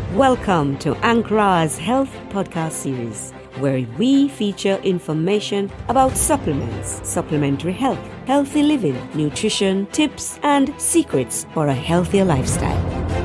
Welcome to Ankra's Health Podcast Series, where we feature information about supplements, supplementary health, healthy living, nutrition, tips, and secrets for a healthier lifestyle.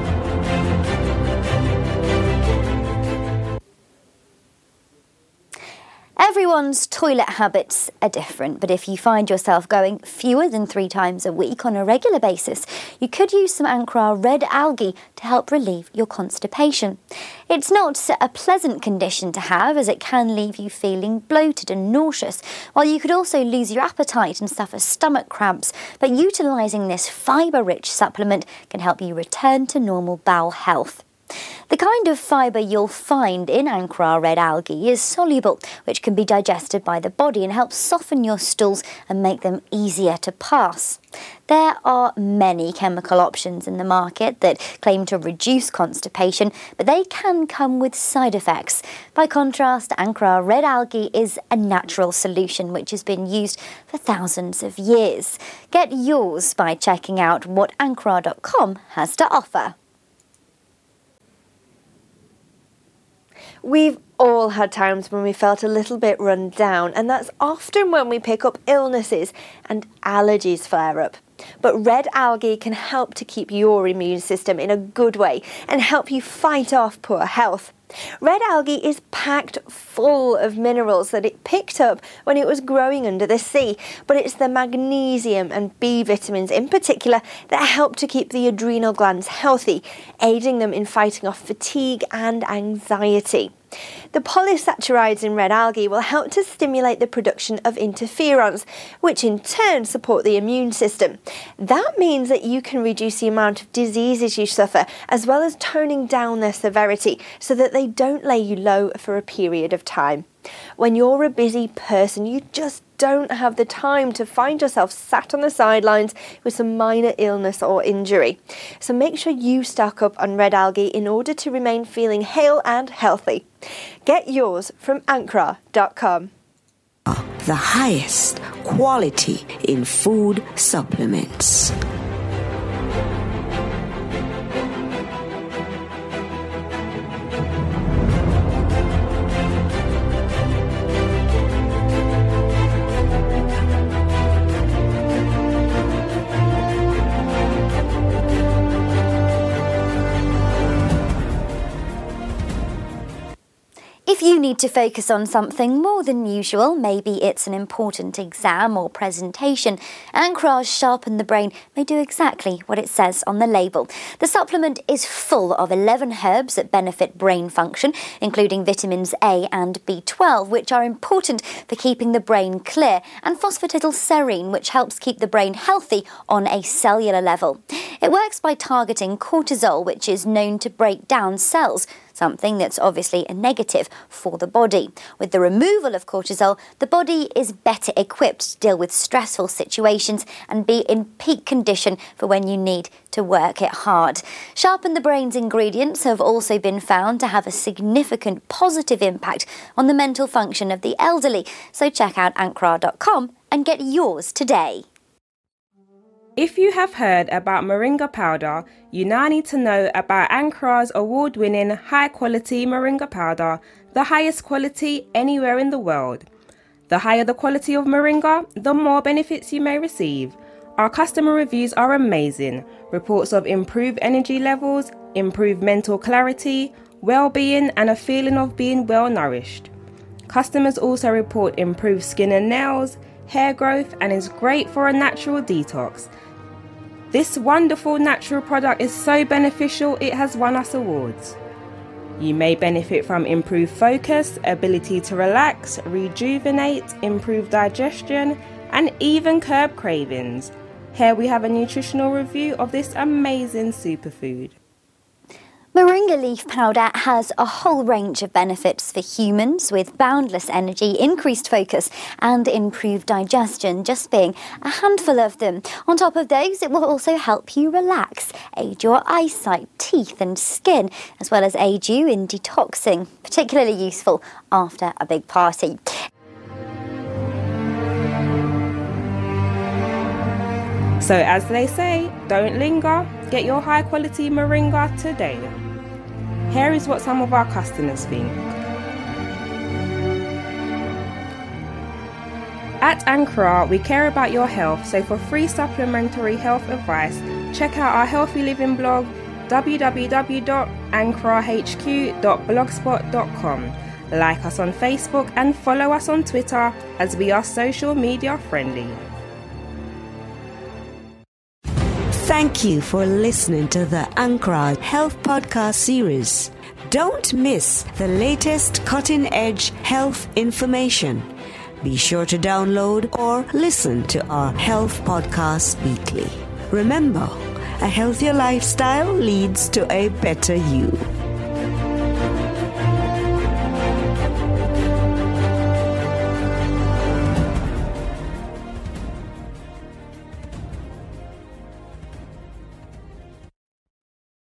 Everyone's toilet habits are different, but if you find yourself going fewer than 3 times a week on a regular basis, you could use some Ankara red algae to help relieve your constipation. It's not a pleasant condition to have, as it can leave you feeling bloated and nauseous, while you could also lose your appetite and suffer stomach cramps, but utilising this fibre-rich supplement can help you return to normal bowel health. The kind of fibre you'll find in Ankara red algae is soluble, which can be digested by the body and helps soften your stools and make them easier to pass. There are many chemical options in the market that claim to reduce constipation, but they can come with side effects. By contrast, Ankara red algae is a natural solution which has been used for thousands of years. Get yours by checking out what Ankara.com has to offer. We've all had times when we felt a little bit run down, and that's often when we pick up illnesses and allergies flare up. But red algae can help to keep your immune system in a good way and help you fight off poor health. Red algae is packed full of minerals that it picked up when it was growing under the sea, but it's the magnesium and B vitamins in particular that help to keep the adrenal glands healthy, aiding them in fighting off fatigue and anxiety. The polysaccharides in red algae will help to stimulate the production of interferons, which in turn support the immune system. That means that you can reduce the amount of diseases you suffer, as well as toning down their severity so that they don't lay you low for a period of time. When you're a busy person, you just don't have the time to find yourself sat on the sidelines with some minor illness or injury. So make sure you stock up on red algae in order to remain feeling hale and healthy. Get yours from Ankara.com. The highest quality in food supplements. If you need to focus on something more than usual, maybe it's an important exam or presentation, Ankara's Sharpen the Brain may do exactly what it says on the label. The supplement is full of 11 herbs that benefit brain function, including vitamins A and B12, which are important for keeping the brain clear, and phosphatidylserine, which helps keep the brain healthy on a cellular level. It works by targeting cortisol, which is known to break down cells, something that's obviously a negative for the body. With the removal of cortisol, the body is better equipped to deal with stressful situations and be in peak condition for when you need to work it hard. Sharpen the Brain's ingredients have also been found to have a significant positive impact on the mental function of the elderly, so check out Ankara.com and get yours today. If you have heard about Moringa powder, you now need to know about Ankara's award-winning high-quality Moringa powder, the highest quality anywhere in the world. The higher the quality of Moringa, the more benefits you may receive. Our customer reviews are amazing. Reports of improved energy levels, improved mental clarity, well-being and a feeling of being well-nourished. Customers also report improved skin and nails, hair growth, and is great for a natural detox. This wonderful natural product is so beneficial it has won us awards. You may benefit from improved focus, ability to relax, rejuvenate, improve digestion, and even curb cravings. Here we have a nutritional review of this amazing superfood. Moringa leaf powder has a whole range of benefits for humans, with boundless energy, increased focus and improved digestion just being a handful of them. On top of those, it will also help you relax, aid your eyesight, teeth and skin, as well as aid you in detoxing, particularly useful after a big party. So as they say, don't linger, get your high quality Moringa today. Here is what some of our customers think. At Ankara, we care about your health, so for free supplementary health advice, check out our Healthy Living blog, www.ankarahq.blogspot.com. Like us on Facebook and follow us on Twitter, as we are social media friendly. Thank you for listening to the Ankara Health Podcast series. Don't miss the latest cutting-edge health information. Be sure to download or listen to our health podcast weekly. Remember, a healthier lifestyle leads to a better you.